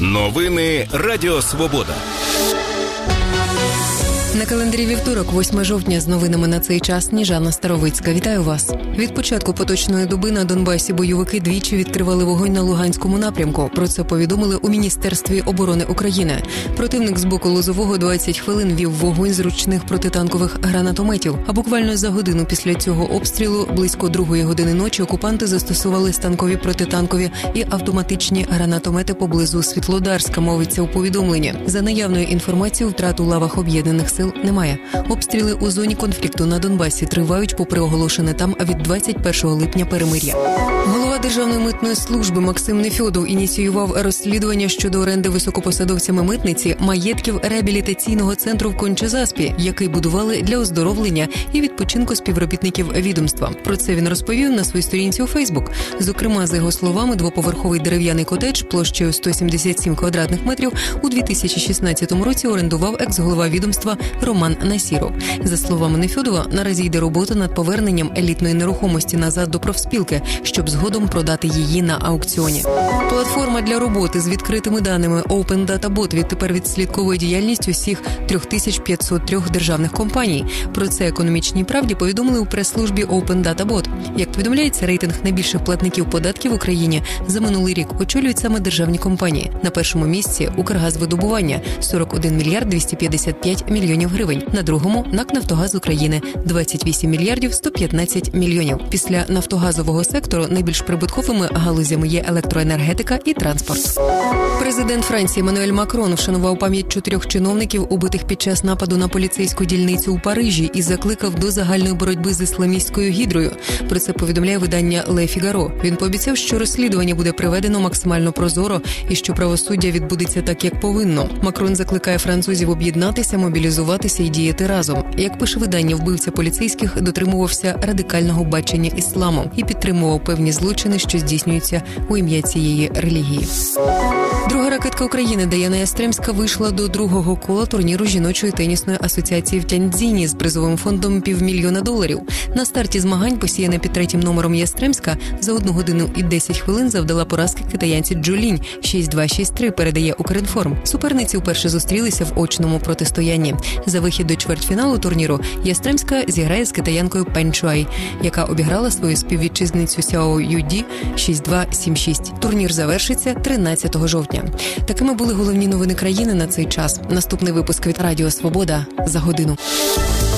Новини Радіо Свобода. На календарі вівторок, 8 жовтня, з новинами на цей час Сніжана Старовицька. Вітаю вас. Від початку поточної доби на Донбасі бойовики двічі відкривали вогонь на Луганському напрямку. Про це повідомили у Міністерстві оборони України. Противник з боку Лозового 20 хвилин вів вогонь з ручних протитанкових гранатометів. А буквально за годину після цього обстрілу, близько 2 години ночі, окупанти застосували станкові протитанкові і автоматичні гранатомети поблизу Світлодарська, мовиться у повідомленні. За наявною інформацією, втрат у лавах об'єднаних сил немає. Обстріли у зоні конфлікту на Донбасі тривають попри оголошене там від 21 липня перемир'я. Голова Державної митної служби Максим Нефьодов ініціював розслідування щодо оренди високопосадовцями митниці маєтків реабілітаційного центру в Конча-Заспі, який будували для оздоровлення і відпочинку співробітників відомства. Про це він розповів на своїй сторінці у Фейсбук. Зокрема, за його словами, двоповерховий дерев'яний котедж площею 177 квадратних метрів у 2016 році орендував екс-голова відомства Роман Насіров. За словами Нефьодова, наразі йде робота над поверненням елітної нерухомості назад до профспілки, щоб згодом продати її на аукціоні. Платформа для роботи з відкритими даними Open Data Bot відтепер відслідковує діяльність усіх 3503 державних компаній. Про це «Економічній правді» повідомили у прес-службі Open Data Bot. Як повідомляється, рейтинг найбільших платників податків в Україні за минулий рік очолюють саме державні компанії. На першому місці – Укргазвидобування – 41 мільярд 255 мільйонів гривень. На другому – НАК «Нафтогаз України» – 28 мільярдів 115 мільйонів. Після нафтогазового сектору найбільш прибутковими галузями є електроенергетика і транспорт. Президент Франції Еммануель Макрон вшанував пам'ять 4 чиновників, убитих під час нападу на поліцейську дільницю у Парижі, і закликав до загальної боротьби з ісламістською гідрою. Про це повідомляє видання «Ле Фігаро». Він пообіцяв, що розслідування буде проведено максимально прозоро і що правосуддя відбудеться так, як повинно. Макрон закликає французів об'єднатися, мобілізуватися і діяти разом. Як пише видання, вбивця поліцейських дотримувався радикального бачення ісламу і підтримував певні злочини, що здійснюються у ім'я цієї релігії. Друга ракетка України Даяна Ястремська вийшла до другого кола турніру жіночої тенісної асоціації в Тяньцзіні з призовим фондом $500 000. На старті змагань, посіяна під 3-м номером Ястремська, за 1 годину і 10 хвилин завдала поразки китаянці Джолінь 6-2-6-3, передає Укрінформ. Суперниці вперше зустрілися в очному протистоянні. За вихід до чвертьфіналу турніру Ястремська зіграє з китаянкою Пен Чуай, яка обіграла свою співвітчизницю Сяо Юді 6-2-7-6. Турнір завершиться 13 жовтня. Такими були головні новини країни на цей час. Наступний випуск від Радіо Свобода за годину.